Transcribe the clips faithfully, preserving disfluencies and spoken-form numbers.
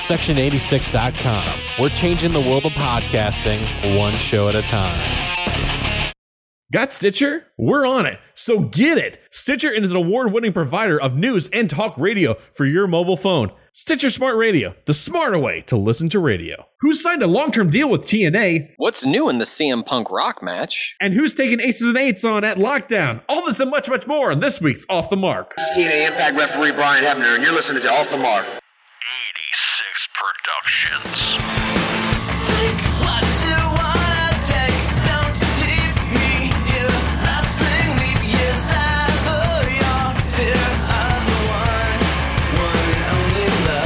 section eighty-six dot com. We're changing the world of podcasting one show at a time. Got Stitcher? We're on it, so get it! Stitcher is an award-winning provider of news and talk radio for your mobile phone. Stitcher Smart Radio, the smarter way to listen to radio. Who's signed a long-term deal with T N A? What's new in the C M Punk Rock match? And who's taking aces and eights on at Lockdown? All this and much, much more in this week's Off the Mark. This is T N A Impact referee Brian Hebner, and you're listening to Off the Mark. eighty-six Productions. Take what you wanna take. Don't leave me here. Lasting leap years ever your fear of the one, one and only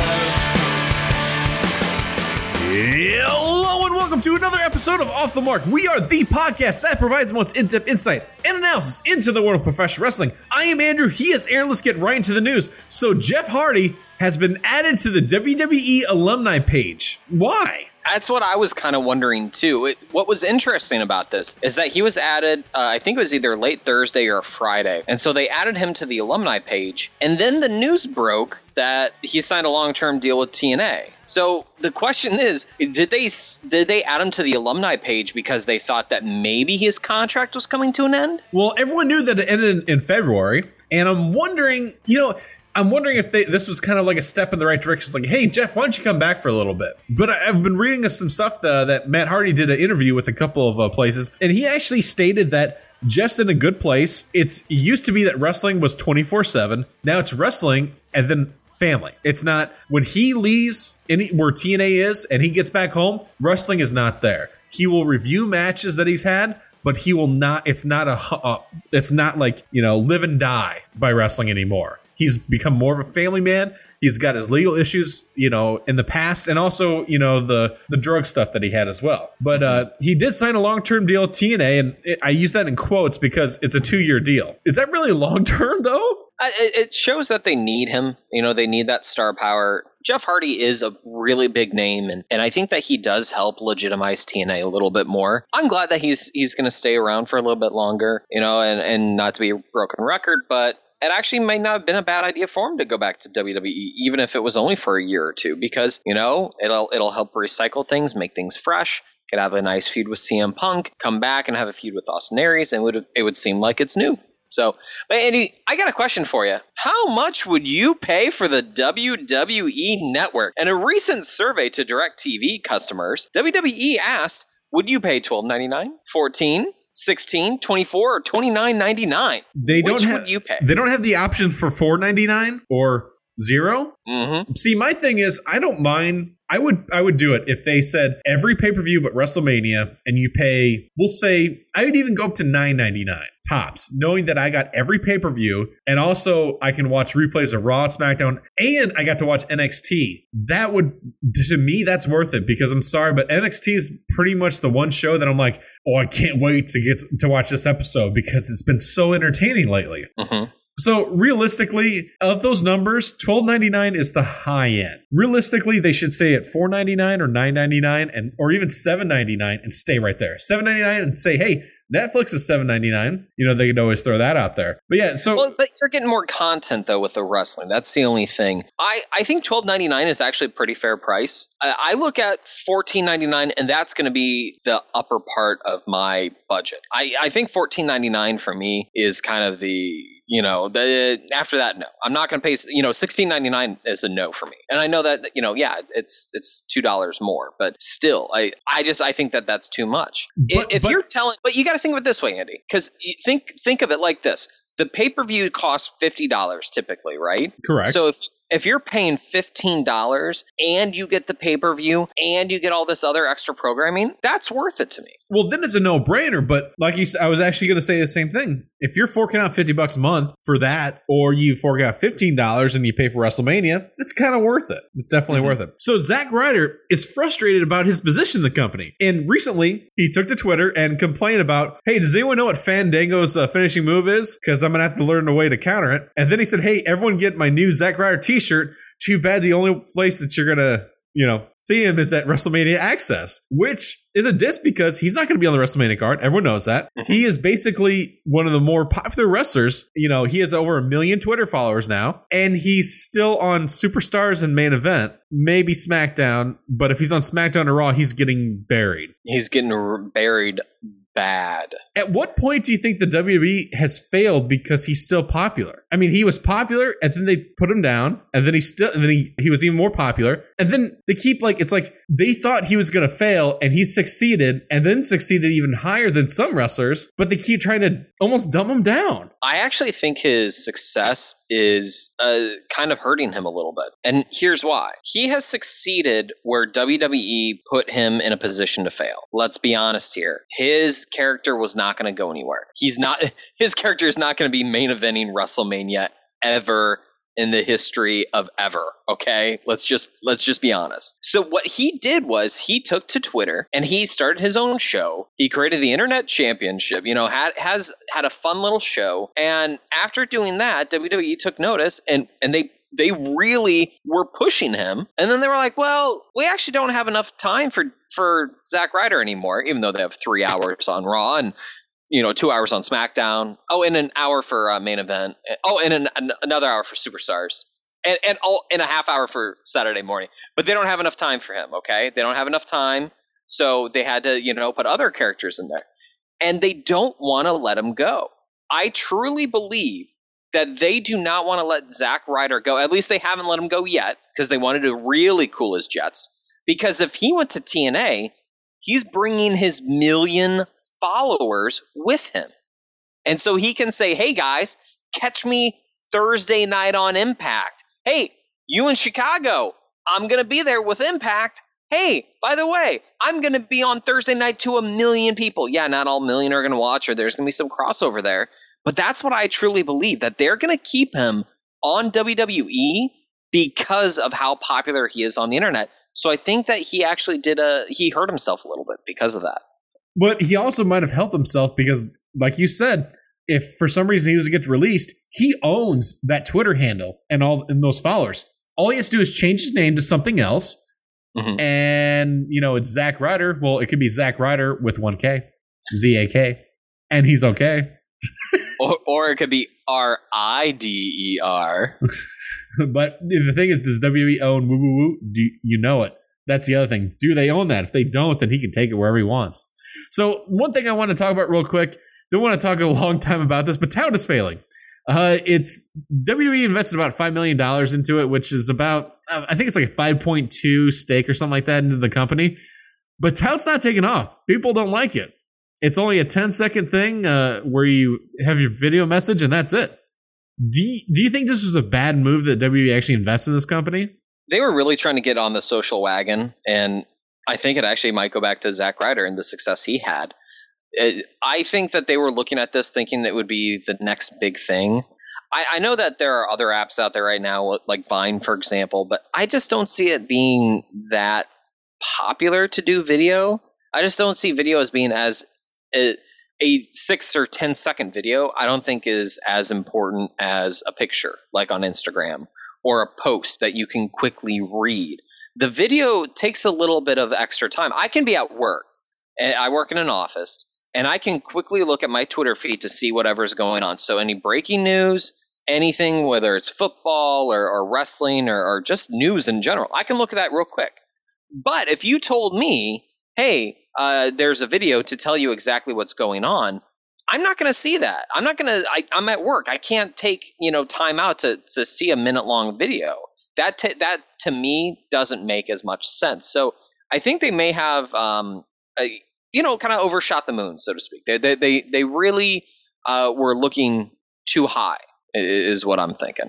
love. Hello and welcome to another episode of Off the Mark. We are the podcast that provides the most in-depth insight and analysis into the world of professional wrestling. I am Andrew. He is Aaron. Let's get right into the news. So Jeff Hardy has been added to the W W E alumni page. Why? That's what I was kind of wondering too. It, what was interesting about this is that he was added, uh, I think it was either late Thursday or Friday. And so they added him to the alumni page. And then the news broke that he signed a long-term deal with T N A. So the question is, did they did they add him to the alumni page because they thought that maybe his contract was coming to an end? Well, everyone knew that it ended in February. And I'm wondering, you know... I'm wondering if they, this was kind of like a step in the right direction. It's like, hey, Jeff, why don't you come back for a little bit? But I've been reading some stuff uh, that Matt Hardy did an interview with a couple of uh, places, and he actually stated that Jeff's in a good place. It's, it used to be that wrestling was twenty-four seven. Now it's wrestling and then family. It's not, when he leaves any, where T N A is and he gets back home, wrestling is not there. He will review matches that he's had, but he will not, it's not a, uh, it's not like, you know, live and die by wrestling anymore. He's become more of a family man. He's got his legal issues, you know, in the past, and also, you know, the the drug stuff that he had as well. But uh, he did sign a long-term deal with T N A, and it, I use that in quotes because it's a two-year deal. Is that really long-term, though? I, it shows that they need him. You know, they need that star power. Jeff Hardy is a really big name, and, and I think that he does help legitimize T N A a little bit more. I'm glad that he's he's going to stay around for a little bit longer, you know, and, and not to be a broken record, but it actually might not have been a bad idea for him to go back to W W E, even if it was only for a year or two, because, you know, it'll it'll help recycle things, make things fresh. Could have a nice feud with C M Punk, come back and have a feud with Austin Aries, and it would it would seem like it's new. So, but Andy, I got a question for you. How much would you pay for the W W E Network? In a recent survey to DirecTV customers, W W E asked, would you pay twelve ninety-nine, fourteen, sixteen, twenty-four, or twenty-nine ninety-nine? They don't Which have, would you pay? They don't have the option for four ninety-nine or zero. Mm-hmm. See, my thing is, I don't mind. I would I would do it if they said every pay-per-view but WrestleMania, and you pay, we'll say, I would even go up to nine ninety-nine tops, knowing that I got every pay-per-view, and also I can watch replays of Raw, SmackDown, and I got to watch N X T. That would, to me, that's worth it, because I'm sorry, but N X T is pretty much the one show that I'm like, oh, I can't wait to get to watch this episode, because it's been so entertaining lately. Mm-hmm. So realistically, of those numbers, twelve ninety-nine is the high end. Realistically, they should stay at four ninety-nine or nine ninety-nine, and or even seven ninety-nine and stay right there. seven ninety-nine and say, hey, Netflix is seven ninety-nine. You know, they could always throw that out there. But yeah, so... Well, but you're getting more content, though, with the wrestling. That's the only thing. I, I think twelve ninety-nine is actually a pretty fair price. I, I look at fourteen ninety-nine, and that's going to be the upper part of my budget. I, I think fourteen ninety-nine for me is kind of the... You know, the after that, no. I'm not going to pay, you know, sixteen ninety-nine is a no for me. And I know that, you know, yeah, it's it's two dollars more, but still, I, I just, I think that that's too much. But, if but, you're telling, but you got to think of it this way, Andy, because think, think of it like this. The pay-per-view costs fifty dollars typically, right? Correct. So if If you're paying fifteen dollars and you get the pay-per-view and you get all this other extra programming, that's worth it to me. Well, then it's a no-brainer. But like you said, I was actually going to say the same thing. If you're forking out fifty bucks a month for that, or you fork out fifteen dollars and you pay for WrestleMania, it's kind of worth it. It's definitely mm-hmm. worth it. So Zack Ryder is frustrated about his position in the company. And recently, he took to Twitter and complained about, hey, does anyone know what Fandango's uh, finishing move is? Because I'm going to have to learn a way to counter it. And then he said, hey, everyone get my new Zack Ryder t-shirt. Too bad the only place that you're going to you know, see him is at WrestleMania Access, which is a diss because he's not going to be on the WrestleMania card. Everyone knows that. He is basically one of the more popular wrestlers. You know, he has over a million Twitter followers now, and he's still on Superstars and Main Event, maybe SmackDown. But if he's on SmackDown or Raw, he's getting buried. He's getting r- buried bad. At what point do you think the W W E has failed because he's still popular? I mean, he was popular, and then they put him down, and then he still, and then he, he was even more popular, and then they keep like it's like they thought he was going to fail, and he succeeded, and then succeeded even higher than some wrestlers, but they keep trying to almost dumb him down. I actually think his success is uh, kind of hurting him a little bit. And here's why. He has succeeded where W W E put him in a position to fail. Let's be honest here. His character was not going to go anywhere. He's not, his character is not going to be main eventing WrestleMania ever in the history of ever. Okay, let's just let's just be honest. So what he did was he took to Twitter and he started his own show. He created the Internet Championship. You know, had has had a fun little show. And after doing that, W W E took notice and and they they really were pushing him. And then they were like, well, we actually don't have enough time for for Zack Ryder anymore, even though they have three hours on Raw and, you know, two hours on SmackDown. Oh, and an hour for uh, Main Event. Oh, and an, an, another hour for Superstars. And and, oh, and a half hour for Saturday morning. But they don't have enough time for him, okay? They don't have enough time. So they had to, you know, put other characters in there. And they don't want to let him go. I truly believe that they do not want to let Zack Ryder go. At least they haven't let him go yet because they wanted to really cool his jets. Because if he went to T N A, he's bringing his million followers with him. And so he can say, hey guys, catch me Thursday night on Impact. Hey, you in Chicago, I'm going to be there with Impact. Hey, by the way, I'm going to be on Thursday night to a million people. Yeah, not all million are going to watch, or there's going to be some crossover there. But that's what I truly believe, that they're going to keep him on W W E because of how popular he is on the internet. So I think that he actually did a, he hurt himself a little bit because of that. But he also might have helped himself because, like you said, if for some reason he was to get released, he owns that Twitter handle and all and those followers. All he has to do is change his name to something else. Mm-hmm. And, you know, it's Zack Ryder. Well, it could be Zack Ryder with one K, Z A K, and he's okay. or, or it could be R I D E R. But the thing is, does W W E own Woo Woo Woo? Do you know it? That's the other thing. Do they own that? If they don't, then he can take it wherever he wants. So one thing I want to talk about real quick, don't want to talk a long time about this, but Tout is failing. Uh, it's W W E invested about five million dollars into it, which is about, I think it's like a five point two stake or something like that into the company. But Tout's not taking off. People don't like it. It's only a ten second thing uh, where you have your video message and that's it. Do you, do you think this was a bad move that W W E actually invested in this company? They were really trying to get on the social wagon, and I think it actually might go back to Zack Ryder and the success he had. It, I think that they were looking at this thinking that it would be the next big thing. I, I know that there are other apps out there right now, like Vine, for example, but I just don't see it being that popular to do video. I just don't see video as being as a, a six or ten second video. I don't think is as important as a picture, like on Instagram, or a post that you can quickly read. The video takes a little bit of extra time. I can be at work, and I work in an office, and I can quickly look at my Twitter feed to see whatever's going on. So any breaking news, anything, whether it's football or, or wrestling or, or just news in general, I can look at that real quick. But if you told me, hey, uh, there's a video to tell you exactly what's going on, I'm not going to see that. I'm not going to. I'm at work. I can't take you know time out to to see a minute long video. That t- that to me doesn't make as much sense. So I think they may have um a, you know kind of overshot the moon, so to speak. They they they, they really uh, were looking too high, is what I'm thinking.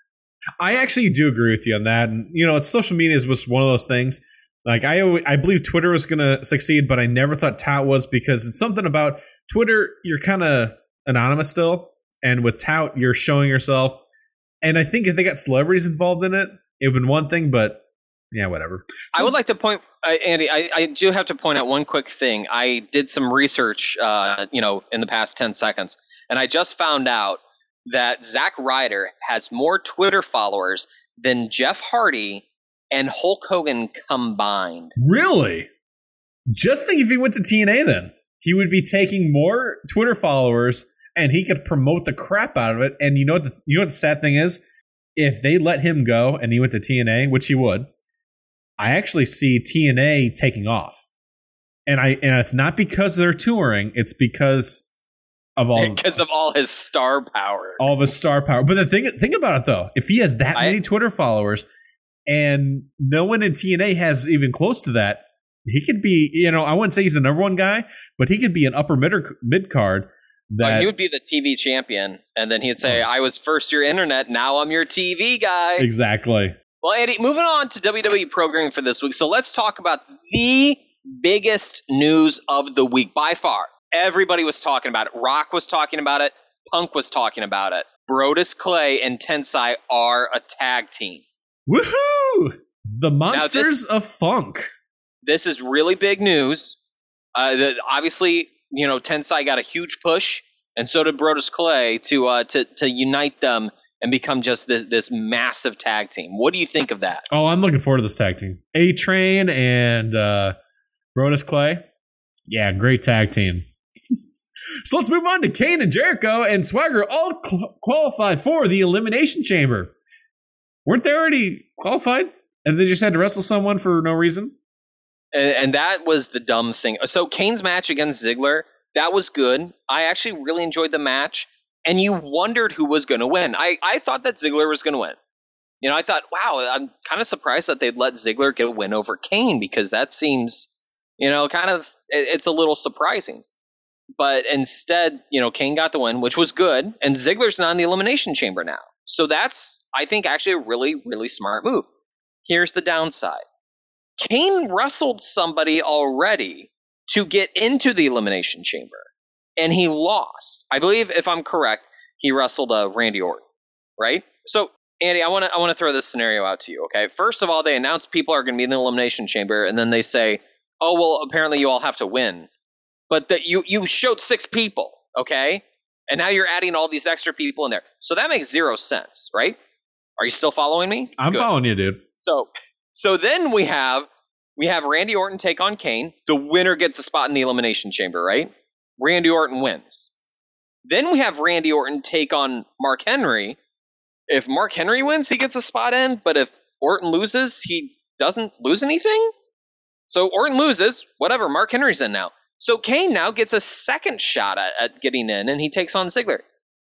I actually do agree with you on that. And you know, it's social media is just one of those things. Like I I believe Twitter was going to succeed, but I never thought Tout was, because it's something about Twitter, you're kind of anonymous still, and with Tout, you're showing yourself. And I think if they got celebrities involved in it, it would have been one thing, but yeah, whatever. So I would like to point, uh, Andy, I, I do have to point out one quick thing. I did some research, uh, you know, in the past ten seconds, and I just found out that Zack Ryder has more Twitter followers than Jeff Hardy and Hulk Hogan combined. Really? Just think if he went to T N A then. He would be taking more Twitter followers and he could promote the crap out of it. And you know what the, you know what the sad thing is? If they let him go and he went to T N A, which he would, I actually see T N A taking off. And I and it's not because they're touring, it's because of all because of all his star power. All of his star power. But the thing think about it though, if he has that I, many Twitter followers and no one in T N A has even close to that, he could be, you know, I wouldn't say he's the number one guy, but he could be an upper mid mid card. That oh, he would be the T V champion, and then he'd say, "I was first your internet, now I'm your T V guy." Exactly. Well, Andy, moving on to W W E programming for this week. So let's talk about the biggest news of the week by far. Everybody was talking about it. Rock was talking about it. Punk was talking about it. Brodus Clay and Tensai are a tag team. Woohoo! The Monsters this, of Funk. This is really big news. Uh, the, obviously, you know, Tensai got a huge push, and so did Brodus Clay to uh, to to unite them and become just this this massive tag team. What do you think of that? Oh, I'm looking forward to this tag team. A-Train and uh, Brodus Clay. Yeah, great tag team. So let's move on to Kane and Jericho and Swagger all qu- qualified for the Elimination Chamber. Weren't they already qualified? And they just had to wrestle someone for no reason? And, and that was the dumb thing. So Kane's match against Ziggler, that was good. I actually really enjoyed the match. And you wondered who was going to win. I, I thought that Ziggler was going to win. You know, I thought, wow, I'm kind of surprised that they'd let Ziggler get a win over Kane because that seems, you know, kind of, it, it's a little surprising. But instead, you know, Kane got the win, which was good. And Ziggler's not in the Elimination Chamber now. So that's, I think, actually a really, really smart move. Here's the downside. Kane wrestled somebody already to get into the Elimination Chamber. And he lost. I believe, if I'm correct, he wrestled uh, Randy Orton, right? So, Andy, I want to I want to throw this scenario out to you, okay? First of all, they announce people are going to be in the Elimination Chamber, and then they say, oh, well, apparently you all have to win. But that you, you showed six people, okay? And now you're adding all these extra people in there. So that makes zero sense, right? Are you still following me? I'm Good. following you, dude. So, so then we have we have Randy Orton take on Kane. The winner gets a spot in the Elimination Chamber, right? Randy Orton wins. Then we have Randy Orton take on Mark Henry. If Mark Henry wins, he gets a spot in. But if Orton loses, he doesn't lose anything. So Orton loses. Whatever, Mark Henry's in now. So Kane now gets a second shot at, at getting in, and he takes on Ziggler.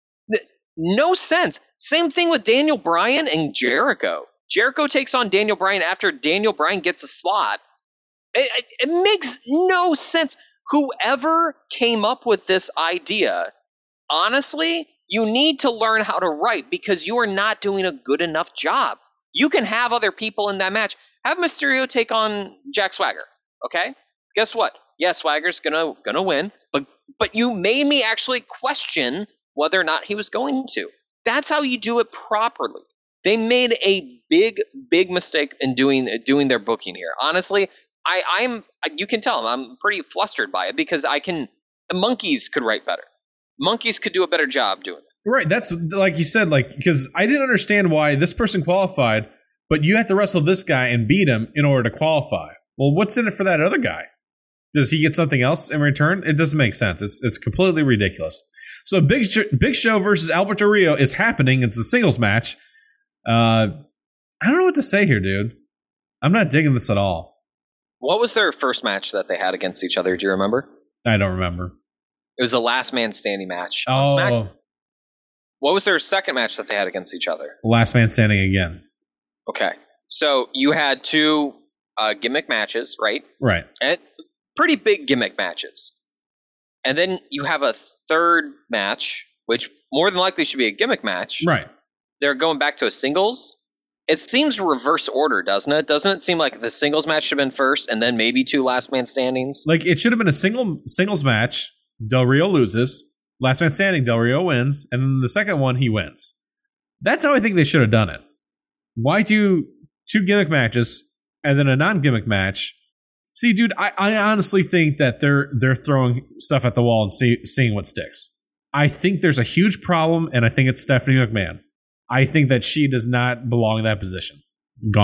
No sense. Same thing with Daniel Bryan and Jericho. Jericho takes on Daniel Bryan after Daniel Bryan gets a slot. It, it, it makes no sense. Whoever came up with this idea, honestly, you need to learn how to write because you are not doing a good enough job. You can have other people in that match. Have Mysterio take on Jack Swagger, okay? Guess what? Yeah, Swagger's gonna gonna win, but but you made me actually question whether or not he was going to. That's how you do it properly. They made a big, big mistake in doing doing their booking here. Honestly, I, I'm you can tell I'm pretty flustered by it because I can the monkeys could write better. Monkeys could do a better job doing it. Right. That's like you said, like because I didn't understand why this person qualified, but you have to wrestle this guy and beat him in order to qualify. Well, what's in it for that other guy? Does he get something else in return? It doesn't make sense. It's it's completely ridiculous. So Big Sh- Big Show versus Alberto Rio is happening. It's a singles match. Uh, I don't know what to say here, dude. I'm not digging this at all. What was their first match that they had against each other? Do you remember? I don't remember. It was a last man standing match. On Oh, Smack- What was their second match that they had against each other? last man standing again. Okay. So you had two uh, gimmick matches, right? Right. And pretty big gimmick matches. And then you have a third match, which more than likely should be a gimmick match. Right. They're going back to a singles. It seems reverse order, doesn't it? Doesn't it seem like the singles match should have been first and then maybe two last man standings? Like it should have been a single singles match. Del Rio loses. Last man standing, Del Rio wins. And then the second one, he wins. That's how I think they should have done it. Why do two gimmick matches and then a non-gimmick match? See, dude, I, I honestly think that they're they're throwing stuff at the wall and see, seeing what sticks. I think there's a huge problem, and I think it's Stephanie McMahon. I think that she does not belong in that position. Gone.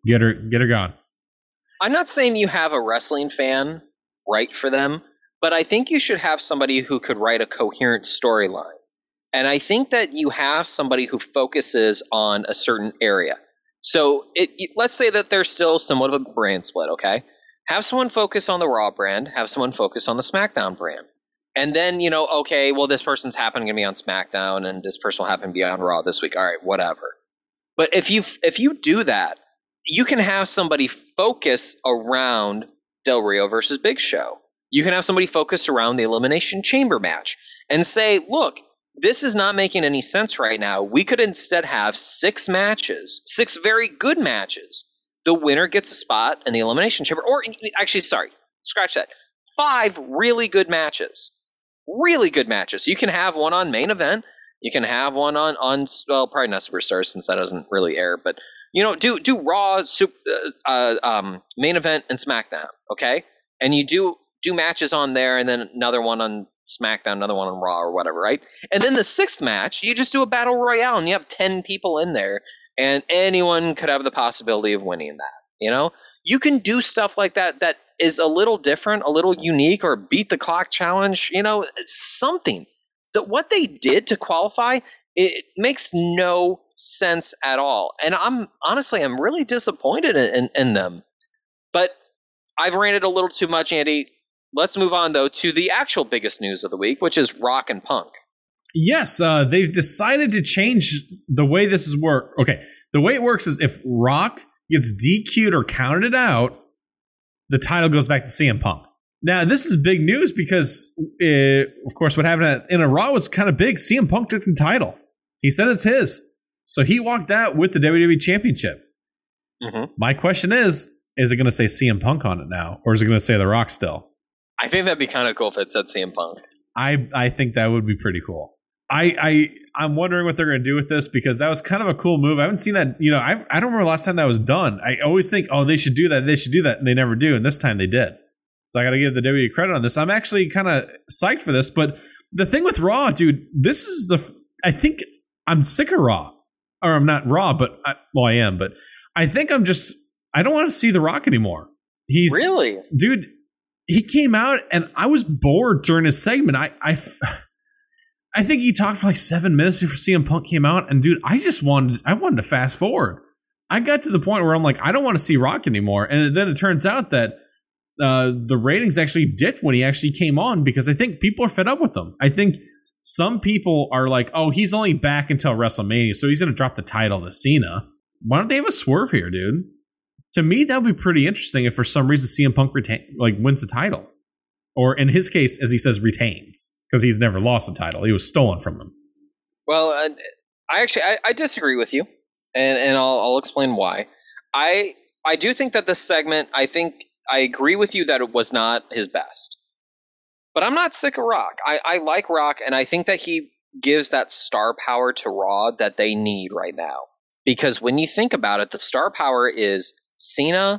Get her, get her gone. I'm not saying you have a wrestling fan write for them, but I think you should have somebody who could write a coherent storyline. And I think that you have somebody who focuses on a certain area. So it, let's say that there's still somewhat of a brand split, okay? Have someone focus on the Raw brand, have someone focus on the SmackDown brand. And then, you know, okay, well, this person's happening to be on SmackDown and this person will happen to be on Raw this week. All right, whatever. But if you if you do that, you can have somebody focus around Del Rio versus Big Show. You can have somebody focus around the Elimination Chamber match and say, look, this is not making any sense right now. We could instead have six matches, six very good matches. The winner gets a spot in the Elimination Chamber. Or actually, sorry, scratch that. Five really good matches. Really good matches. You can have one on main event. You can have one on, on well, probably not Superstars since that doesn't really air. But, you know, do do Raw, super, uh, um, main event, and SmackDown, okay? And you do do matches on there and then another one on SmackDown, another one on Raw or whatever, right? And then the sixth match, you just do a battle royale and you have ten people in there and anyone could have the possibility of winning that, you know? You can do stuff like that that is a little different, a little unique, or beat the clock challenge, you know, something. That what they did to qualify, it makes no sense at all. And I'm honestly, I'm really disappointed in, in, in them. But I've ranted a little too much, Andy. Let's move on, though, to the actual biggest news of the week, which is Rock and Punk. Yes, uh, they've decided to change the way this is work. Okay, the way it works is if Rock gets D Q'd or counted out, the title goes back to C M Punk. Now, this is big news because, uh, of course, what happened in a Raw was kind of big. C M Punk took the title. He said it's his. So he walked out with the W W E Championship. Mm-hmm. My question is, is it going to say C M Punk on it now? Or is it going to say The Rock still? I think that'd be kind of cool if it said C M Punk. I, I think that would be pretty cool. I, I, I'm wondering what they're going to do with this because that was kind of a cool move. I haven't seen that. You know, I I don't remember last time that was done. I always think, oh, they should do that. They should do that. And they never do. And this time they did. So I got to give the W W E credit on this. I'm actually kind of psyched for this. But the thing with Raw, dude, this is the, I think I'm sick of Raw. Or I'm not Raw, but, I, well, I am. But I think I'm just, I don't want to see The Rock anymore. He's really? Dude, he came out and I was bored during his segment. I, I, I think he talked for like seven minutes before C M Punk came out. And dude, I just wanted, I wanted to fast forward. I got to the point where I'm like, I don't want to see Rock anymore. And then it turns out that uh, the ratings actually dipped when he actually came on because I think people are fed up with him. I think some people are like, oh, he's only back until WrestleMania, so he's going to drop the title to Cena. Why don't they have a swerve here, dude? To me, that would be pretty interesting if for some reason C M Punk retain, like wins the title. Or in his case, as he says, retains. Because he's never lost the title. He was stolen from him. Well, uh, I actually, I, I disagree with you. And, and I'll, I'll explain why. I I do think that this segment, I think, I agree with you that it was not his best. But I'm not sick of Rock. I, I like Rock, and I think that he gives that star power to Raw that they need right now. Because when you think about it, the star power is Cena,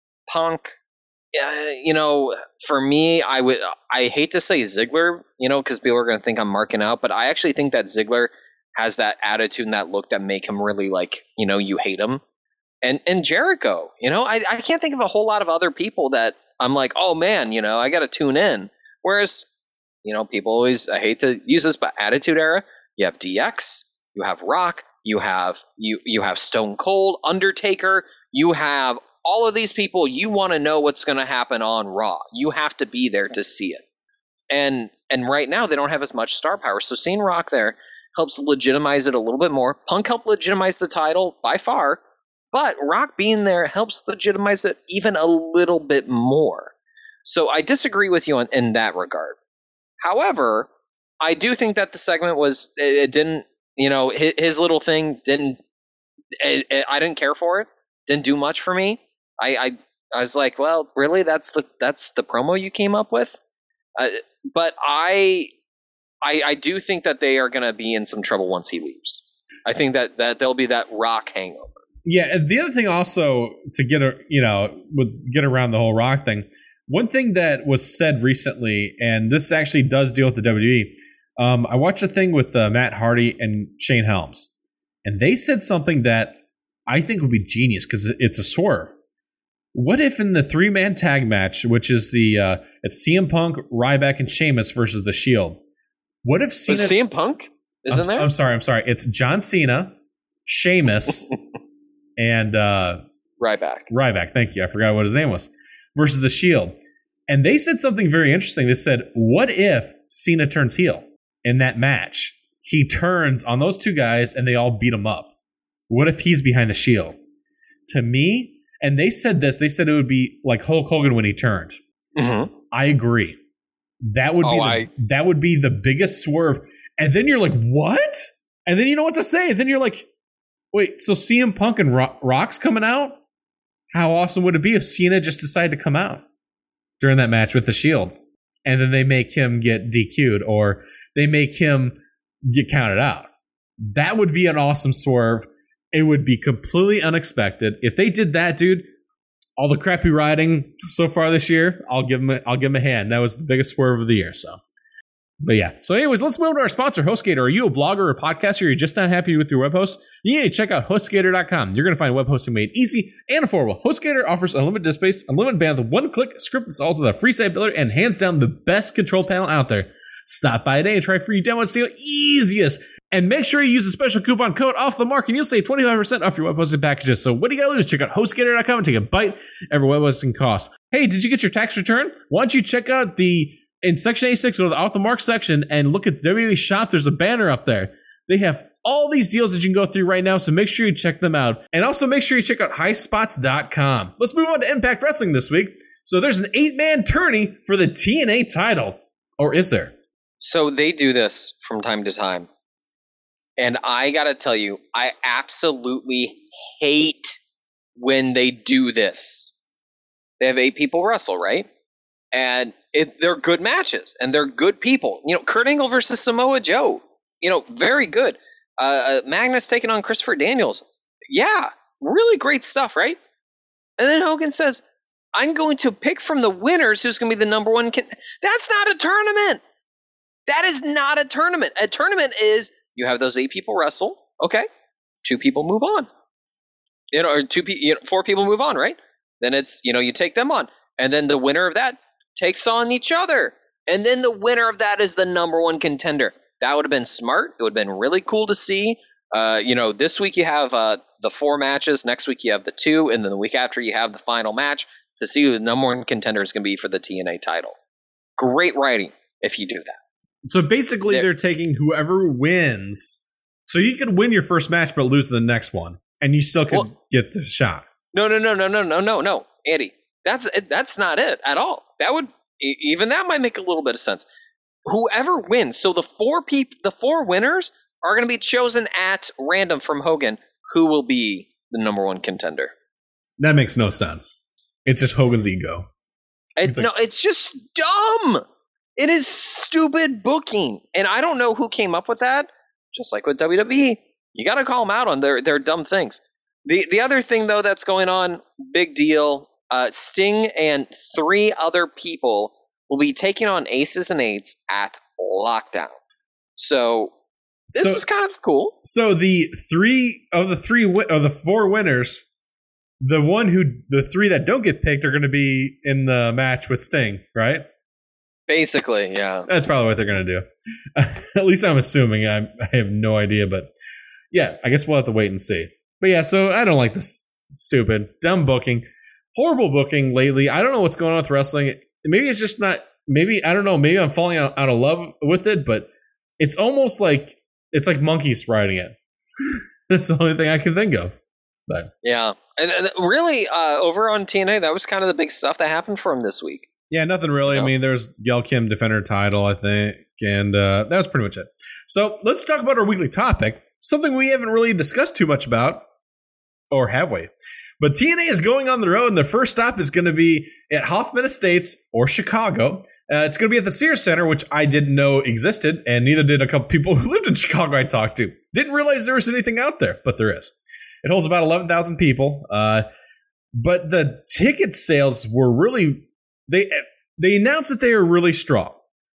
Punk. Uh, you know, for me, I would. I hate to say Ziggler, you know, because people are going to think I'm marking out, but I actually think that Ziggler has that attitude and that look that make him really like, you know, you hate him. And and Jericho, you know, I, I can't think of a whole lot of other people that I'm like, oh man, you know, I got to tune in. Whereas, you know, people always, I hate to use this, but Attitude Era, you have D X, you have Rock, you have you you have Stone Cold, Undertaker, you have all of these people. You want to know what's going to happen on Raw. You have to be there to see it. And and right now they don't have as much star power. So seeing Rock there helps legitimize it a little bit more. Punk helped legitimize the title by far, but Rock being there helps legitimize it even a little bit more. So I disagree with you on, in that regard. However, I do think that the segment was, it, it didn't, you know, his, his little thing didn't, it, it, I didn't care for it. Didn't do much for me. I, I, I was like, well, really, that's the that's the promo you came up with. Uh, but I, I, I do think that they are going to be in some trouble once he leaves. I think that, that there'll be that Rock hangover. Yeah, and the other thing also to get a you know with get around the whole Rock thing. One thing that was said recently, and this actually does deal with the W W E. Um, I watched a thing with uh, Matt Hardy and Shane Helms, and they said something that I think would be genius because it's a swerve. What if in the three-man tag match, which is the uh, it's C M Punk, Ryback, and Sheamus versus the Shield? What if Cena? But C M Punk isn't I'm, there? I'm sorry, I'm sorry. It's John Cena, Sheamus, and uh, Ryback. Ryback. Thank you. I forgot what his name was. Versus the Shield, and they said something very interesting. They said, "What if Cena turns heel in that match? He turns on those two guys, and they all beat him up. What if he's behind the Shield?" To me. And they said this. They said it would be like Hulk Hogan when he turned. Mm-hmm. I agree. That would be Oh, the, I- that would be the biggest swerve. And then you're like, what? And then you know what to say. Then you're like, wait, so C M Punk and Ro- Rock's coming out? How awesome would it be if Cena just decided to come out during that match with the Shield? And then they make him get D Q'd or they make him get counted out. That would be an awesome swerve. It would be completely unexpected. If they did that, dude, all the crappy writing so far this year, I'll give them a, I'll give them a hand. That was the biggest swerve of the year. So, but yeah. So anyways, let's move to our sponsor, HostGator. Are you a blogger or a podcaster? Or you're just not happy with your web host? You need to check out HostGator dot com. You're going to find web hosting made easy and affordable. HostGator offers unlimited disk space, unlimited bandwidth, one-click script installs with a free site builder, and hands down the best control panel out there. Stop by today and try free demo and see how easiest. And make sure you use the special coupon code off the mark and you'll save twenty-five percent off your web hosting packages. So what do you got to lose? Check out HostGator dot com and take a bite every web hosting costs. Hey, did you get your tax return? Why don't you check out the, in section eighty-six, go to the off the mark section and look at W W E Shop. There's a banner up there. They have all these deals that you can go through right now. So make sure you check them out. And also make sure you check out high spots dot com. Let's move on to Impact Wrestling this week. So there's an eight-man tourney for the T N A title. Or is there? So they do this from time to time. And I got to tell you, I absolutely hate when they do this. They have eight people wrestle, right? And it, they're good matches, and they're good people. You know, Kurt Angle versus Samoa Joe. You know, very good. Uh, Magnus taking on Christopher Daniels. Yeah, really great stuff, right? And then Hogan says, I'm going to pick from the winners who's going to be the number one. Con-. That's not a tournament. That is not a tournament. A tournament is you have those eight people wrestle. Okay, two people move on. You know, or two, pe- you know, four people move on, right? Then it's, you know, you take them on, and then the winner of that takes on each other, and then the winner of that is the number one contender. That would have been smart. It would have been really cool to see. Uh, you know, this week you have uh, the four matches. Next week you have the two, and then the week after you have the final match to see who the number one contender is going to be for the T N A title. Great writing if you do that. So basically, they're, they're taking whoever wins. So you could win your first match, but lose the next one, and you still could well, get the shot. No, no, no, no, no, no, no, no, Andy. That's that's not it at all. That would even that might make a little bit of sense. Whoever wins, so the four people, the four winners are going to be chosen at random from Hogan. Who will be the number one contender? That makes no sense. It's just Hogan's ego. It, it's like, no, it's just dumb. It is stupid booking, and I don't know who came up with that. Just like with W W E, you got to call them out on their their dumb things. The the other thing though that's going on, big deal. Uh, Sting and three other people will be taking on Aces and Eights at Lockdown. So this so, is kind of cool. So the three of the three of the four winners, the one who the three that don't get picked are going to be in the match with Sting, right? Basically, yeah. That's probably what they're going to do. At least I'm assuming. I'm, I have no idea, but yeah, I guess we'll have to wait and see. But yeah, so I don't like this stupid, dumb booking. Horrible booking lately. I don't know what's going on with wrestling. Maybe it's just not, maybe, I don't know, maybe I'm falling out, out of love with it, but it's almost like, it's like monkeys riding it. That's the only thing I can think of. But yeah. And, and really, uh, over on T N A, that was kind of the big stuff that happened for him this week. Yeah, nothing really. No. I mean, there's Gail Kim defend her title, I think, and uh, that's pretty much it. So let's talk about our weekly topic, something we haven't really discussed too much about, or have we? But T N A is going on the road, and their first stop is going to be at Hoffman Estates or Chicago. Uh, it's going to be at the Sears Center, which I didn't know existed, and neither did a couple people who lived in Chicago I talked to. Didn't realize there was anything out there, but there is. It holds about eleven thousand people, uh, but the ticket sales were really... They they announced that they are really strong.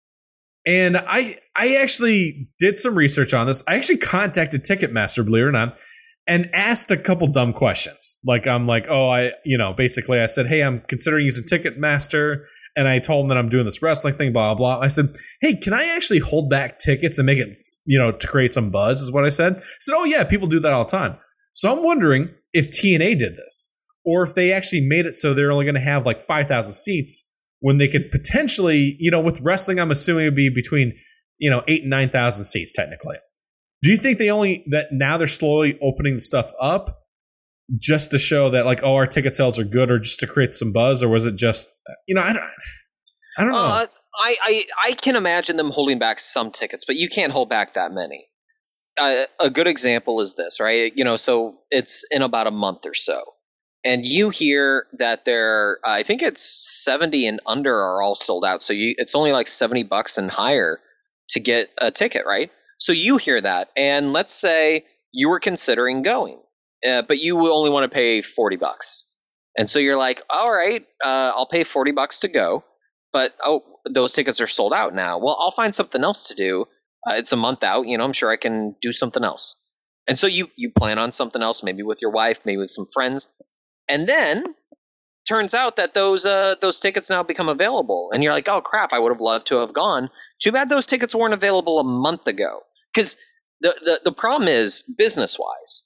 And I I actually did some research on this. I actually contacted Ticketmaster, believe it or not. and asked a couple dumb questions. Like I'm like, oh, I, you know, basically I said, hey, I'm considering using Ticketmaster, and I told him that I'm doing this wrestling thing, blah, blah, blah. I said, hey, can I actually hold back tickets and make it, you know, to create some buzz, is what I said. I said, oh, yeah, people do that all the time. So I'm wondering if T N A did this, or if they actually made it so they're only going to have like five thousand seats when they could potentially, you know, with wrestling, I'm assuming it'd be between, you know, eight and nine thousand seats technically. Do you think they only, that now they're slowly opening the stuff up just to show that like, oh, our ticket sales are good, or just to create some buzz, or was it just, you know, I don't, I don't know. Uh, I, I, I can imagine them holding back some tickets, but you can't hold back that many. Uh, a good example is this, right? You know, so it's in about a month or so, and you hear that they're, I think it's seventy and under are all sold out. So you, it's only like seventy bucks and higher to get a ticket, right? So you hear that, and let's say you were considering going, uh, but you only want to pay forty bucks. And so you're like, all right, uh, I'll pay forty bucks to go, but oh, those tickets are sold out now. Well, I'll find something else to do. Uh, it's a month out, you know, I'm sure I can do something else. And so you, you plan on something else, maybe with your wife, maybe with some friends. And then turns out that those uh, those tickets now become available. And you're like, oh, crap, I would have loved to have gone. Too bad those tickets weren't available a month ago. Because the, the, the problem is, business-wise,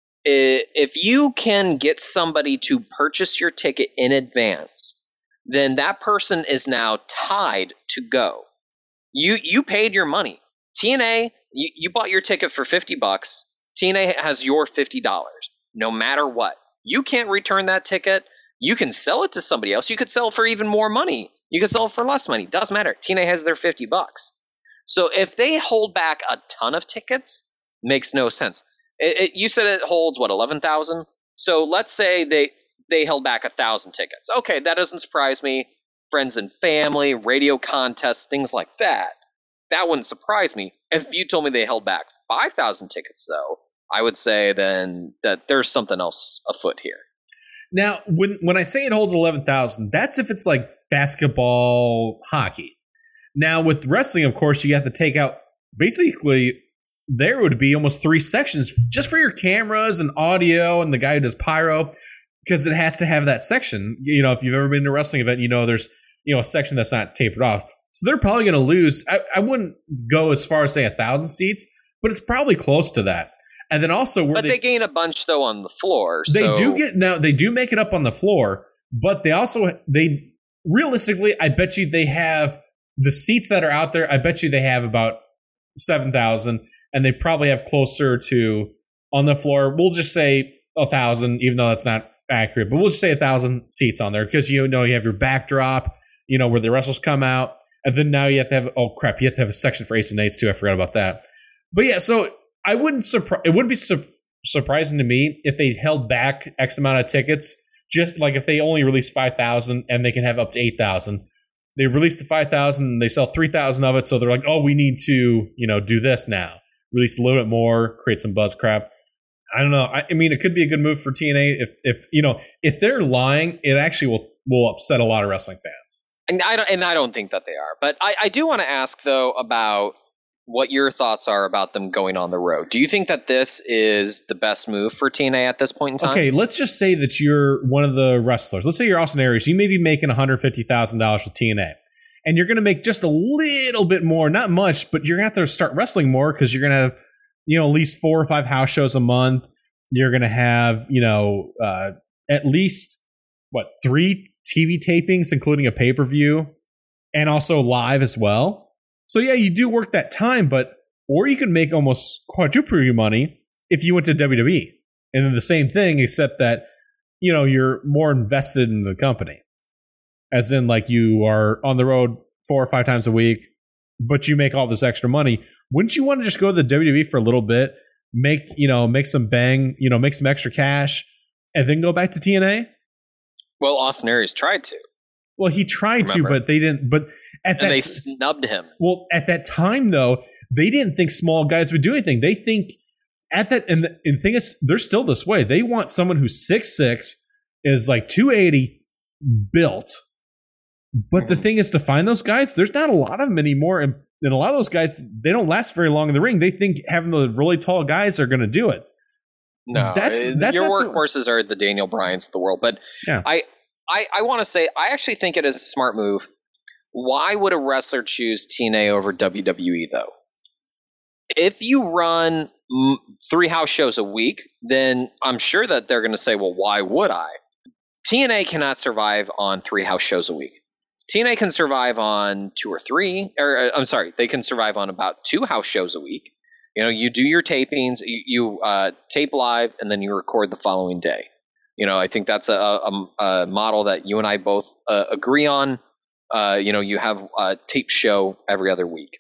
if you can get somebody to purchase your ticket in advance, then that person is now tied to go. You you paid your money. T N A, you, you bought your ticket for fifty bucks. T N A has your fifty dollars, no matter what. You can't return that ticket. You can sell it to somebody else. You could sell it for even more money. You could sell it for less money. Doesn't matter. T N A has their fifty bucks. So if they hold back a ton of tickets, makes no sense. It, it, you said it holds, what, eleven thousand? So let's say they, they held back one thousand tickets. Okay, that doesn't surprise me. Friends and family, radio contests, things like that. That wouldn't surprise me. If you told me they held back five thousand tickets, though, I would say then that there's something else afoot here. Now, when when I say it holds eleven thousand, that's if it's like basketball, hockey. Now, with wrestling, of course, you have to take out, basically, there would be almost three sections just for your cameras and audio and the guy who does pyro, because it has to have that section. You know, if you've ever been to a wrestling event, you know there's, you know, a section that's not tapered off. So they're probably going to lose. I, I wouldn't go as far as say a thousand seats, but it's probably close to that. And then also, where but they, they gain a bunch though on the floor. They so. do get now. They do make it up on the floor, but they also they realistically, I bet you they have the seats that are out there. I bet you they have about seven thousand, and they probably have closer to on the floor. We'll just say a thousand, even though that's not accurate. But we'll just say a thousand seats on there because you know you have your backdrop, you know where the wrestlers come out. And then now you have to have, oh crap, you have to have a section for eights and eights too. I forgot about that. But yeah, so I wouldn't surprise, it wouldn't be su- surprising to me if they held back X amount of tickets, just like if they only release five thousand and they can have up to eight thousand. They release the five thousand and they sell three thousand of it. So they're like, oh, we need to, you know, do this now. Release a little bit more, create some buzz crap. I don't know. I, I mean, it could be a good move for T N A if, if, you know, if they're lying, it actually will, will upset a lot of wrestling fans. And I don't, and I don't think that they are. But I, I do want to ask, though, about what your thoughts are about them going on the road. Do you think that this is the best move for T N A at this point in time? Okay, let's just say that you're one of the wrestlers. Let's say you're Austin Aries. You may be making one hundred fifty thousand dollars with T N A. And you're going to make just a little bit more, not much, but you're going to have to start wrestling more because you're going to have, you know, at least four or five house shows a month. You're going to have, you know, uh, at least, what, three T V tapings, including a pay-per-view, and also live as well. So yeah, you do work that time, but or you can make almost quadruple your money if you went to W W E. And then the same thing, except that, you know, you're more invested in the company. As in, like, you are on the road four or five times a week, but you make all this extra money. Wouldn't you want to just go to the W W E for a little bit, make, you know, make some bang, you know, make some extra cash, and then go back to T N A? Well, Austin Aries tried to. Well, he tried Remember. to, but they didn't. But at And that they t- snubbed him. well, at that time though, they didn't think small guys would do anything. They think at that, and the, and the thing is, they're still this way. They want someone who's six six, is like two eighty, built. But the thing is, to find those guys, there's not a lot of them anymore, and, and a lot of those guys, they don't last very long in the ring. They think having the really tall guys are going to do it. No, That's- uh, that's your not the- workhorses are the Daniel Bryans of the world. But Yeah. I, I, I want to say I actually think it is a smart move. Why would a wrestler choose T N A over W W E though? If you run mm, three house shows a week, then I'm sure that they're going to say, well, why would I? T N A cannot survive on three house shows a week. T N A can survive on two or three, or uh, I'm sorry, they can survive on about two house shows a week. You know, you do your tapings, you, you uh, tape live, and then you record the following day. You know, I think that's a, a, a model that you and I both uh, agree on. Uh, you know, you have a tape show every other week.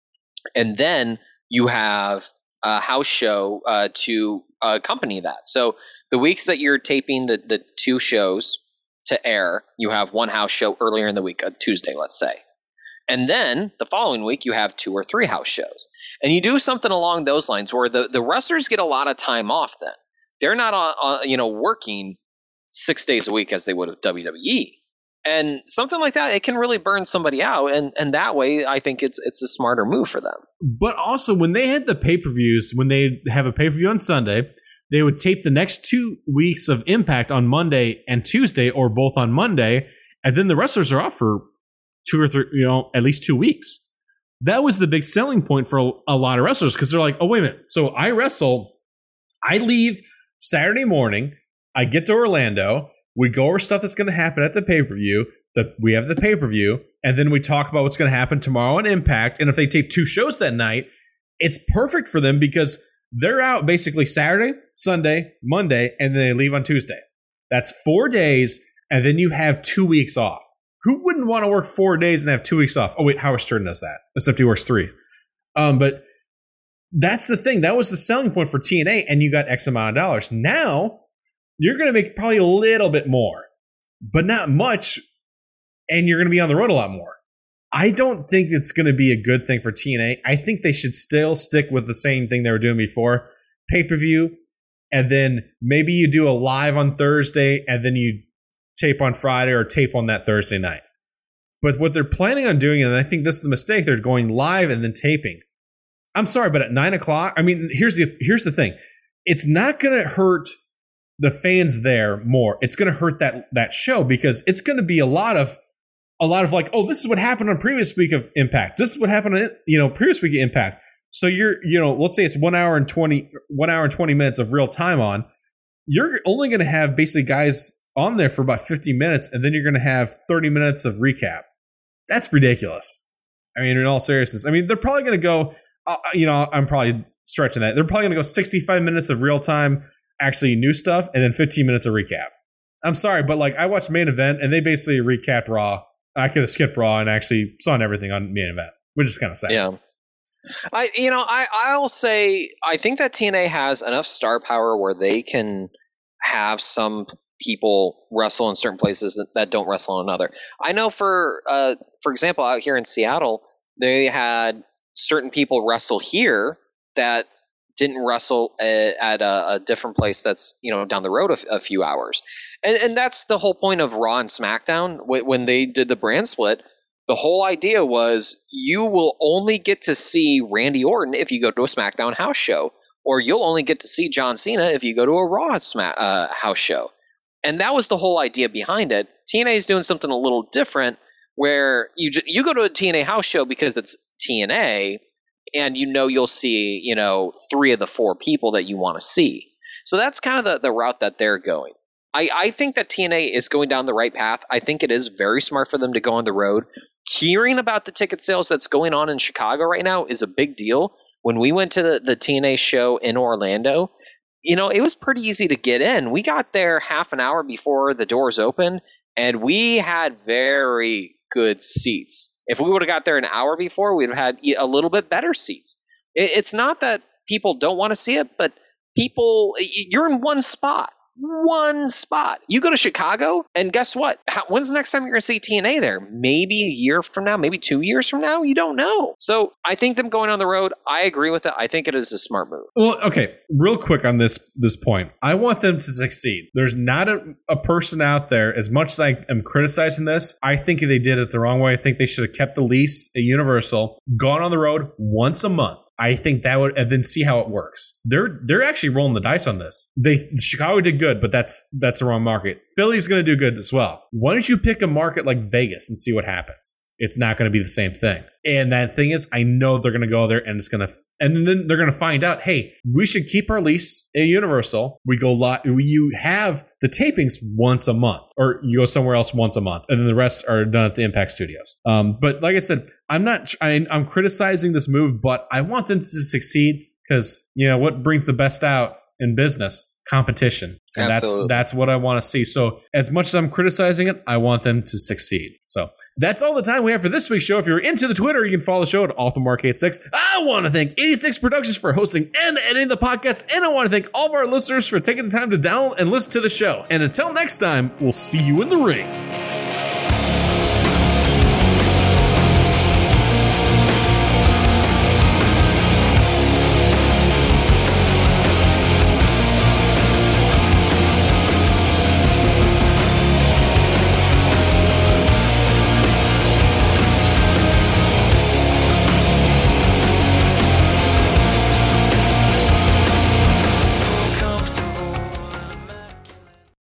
And then you have a house show uh, to uh, accompany that. So the weeks that you're taping the, the two shows to air, you have one house show earlier in the week, a Tuesday, let's say. And then the following week, you have two or three house shows. And you do something along those lines where the, the wrestlers get a lot of time off then. They're not, on, on, you know, working six days a week as they would with W W E. And something like that, it can really burn somebody out. And, and that way, I think it's it's a smarter move for them. But also, when they had the pay-per-views, when they have a pay-per-view on Sunday, they would tape the next two weeks of Impact on Monday and Tuesday, or both on Monday, and then the wrestlers are off for two or three, you know, at least two weeks. That was the big selling point for a, a lot of wrestlers, because they're like, oh, wait a minute. So I wrestle, I leave Saturday morning, I get to Orlando, we go over stuff that's going to happen at the pay-per-view, that we have the pay-per-view, and then we talk about what's going to happen tomorrow on Impact. And if they tape two shows that night, it's perfect for them because they're out basically Saturday, Sunday, Monday, and then they leave on Tuesday. That's four days, and then you have two weeks off. Who wouldn't want to work four days and have two weeks off? Oh, wait, Howard Stern does that, except he works three. Um, but that's the thing. That was the selling point for T N A, and you got X amount of dollars. Now, you're going to make probably a little bit more, but not much, and you're going to be on the road a lot more. I don't think it's going to be a good thing for T N A. I think they should still stick with the same thing they were doing before, pay-per-view, and then maybe you do a live on Thursday, and then you tape on Friday or tape on that Thursday night. But what they're planning on doing, and I think this is the mistake, they're going live and then taping. I'm sorry, but at nine o'clock, I mean, here's the here's the thing. It's not going to hurt the fans there more. It's going to hurt that that show because it's going to be a lot of a lot of like, oh, this is what happened on previous week of Impact. This is what happened on, you know, previous week of Impact. So you're, you know, let's say it's one hour and twenty, one hour and twenty minutes of real time on. You're only going to have basically guys on there for about fifty minutes, and then you're going to have thirty minutes of recap. That's ridiculous. I mean, in all seriousness, I mean, they're probably going to go, uh, you know, I'm probably stretching that. They're probably going to go sixty-five minutes of real time, actually new stuff, and then fifteen minutes of recap. I'm sorry, but like I watched Main Event, and they basically recapped Raw. I could have skipped Raw and actually saw everything on Main Event, which is kind of sad. Yeah. I, you know, I, I'll say, I think that T N A has enough star power where they can have some people wrestle in certain places that, that don't wrestle in another. I know for, uh, for example, out here in Seattle, they had certain people wrestle here that didn't wrestle a, at a, a different place that's, you know, down the road a, a few hours. And, and that's the whole point of Raw and SmackDown. When they did the brand split, the whole idea was you will only get to see Randy Orton if you go to a SmackDown house show, or you'll only get to see John Cena if you go to a Raw Smack, uh, house show. And that was the whole idea behind it. T N A is doing something a little different where you j- you go to a T N A house show because it's T N A, and you know you'll see, you know, three of the four people that you want to see. So that's kind of the, the route that they're going. I, I think that T N A is going down the right path. I think it is very smart for them to go on the road. Hearing about the ticket sales that's going on in Chicago right now is a big deal. When we went to the, the T N A show in Orlando, you know, it was pretty easy to get in. We got there half an hour before the doors opened, and we had very good seats. If we would have got there an hour before, we'd have had a little bit better seats. It, it's not that people don't want to see it, but people, you're in one spot. One spot. You go to Chicago, and guess what? How, when's the next time you're going to see T N A there? Maybe a year from now, maybe two years from now. You don't know. So I think them going on the road, I agree with it. I think it is a smart move. Well, okay, real quick on this this point. I want them to succeed. There's not a, a person out there, as much as I am criticizing this, I think they did it the wrong way. I think they should have kept the lease at Universal, gone on the road once a month. I think that would, and then see how it works. They're they're actually rolling the dice on this. They Chicago did good, but that's that's the wrong market. Philly's going to do good as well. Why don't you pick a market like Vegas and see what happens? It's not going to be the same thing. And that thing is, I know they're going to go there and it's going to, and then they're going to find out, hey, we should keep our lease at Universal. We go lot, you have the tapings once a month, or you go somewhere else once a month, and then the rest are done at the Impact Studios. Um, but like I said, I'm not, I, I'm criticizing this move, but I want them to succeed because, you know, what brings the best out in business? Competition. And Absolutely. that's that's what I want to see. So as much as I'm criticizing it, I want them to succeed. So that's all the time we have for this week's show. If you're into the Twitter, you can follow the show at Off the Mark eighty-six. I want to thank eighty-six Productions for hosting and editing the podcast. And I want to thank all of our listeners for taking the time to download and listen to the show. And until next time, we'll see you in the ring.